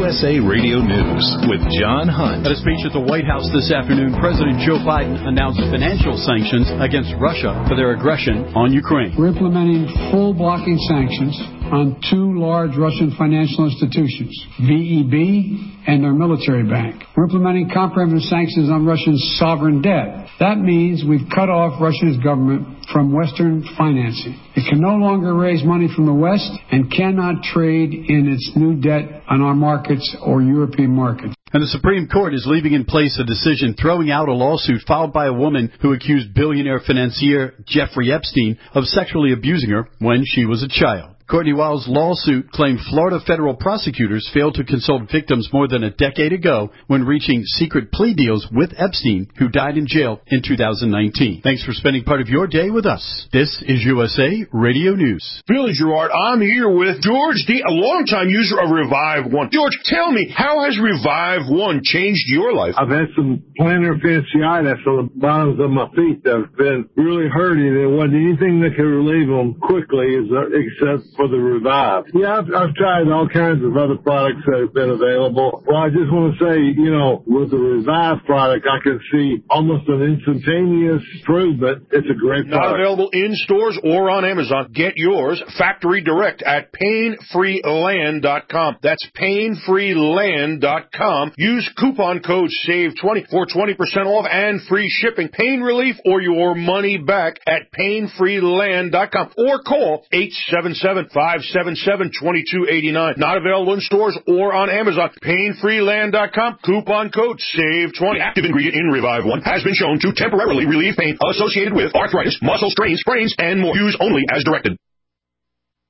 USA Radio News with John Hunt. At a speech at the White House this afternoon, President Joe Biden announced financial sanctions against Russia for their aggression on Ukraine. We're implementing full blocking sanctions on two large Russian financial institutions, VEB and their military bank. We're implementing comprehensive sanctions on Russia's sovereign debt. That means we've cut off Russia's government from Western financing. It can no longer raise money from the West and cannot trade in its new debt on our markets or European markets. And the Supreme Court is leaving in place a decision throwing out a lawsuit filed by a woman who accused billionaire financier Jeffrey Epstein of sexually abusing her when she was a child. Courtney Wiles' lawsuit claimed Florida federal prosecutors failed to consult victims more than a decade ago when reaching secret plea deals with Epstein, who died in jail in 2019. Thanks for spending part of your day with us. This is USA Radio News. Billy Gerard, I'm here with George D., a longtime user of Revive One. George, tell me, how has Revive One changed your life? I've had some plantar fasciitis on the bottoms of my feet that have been really hurting. There wasn't anything that could relieve them quickly except for the Revive. Yeah, I've tried all kinds of other products that have been available. Well, I just want to say, with the Revive product, I can see almost an instantaneous improvement. It's a great product. Not available in stores or on Amazon. Get yours factory direct at painfreeland.com. That's painfreeland.com. Use coupon code SAVE20 for 20% off and free shipping. Pain relief or your money back at painfreeland.com or call 877-577-2289. Not available in stores or on Amazon. Painfreeland.com. Coupon code SAVE20. The active ingredient in Revive One has been shown to temporarily relieve pain associated with arthritis, muscle strains, sprains, and more. Use only as directed.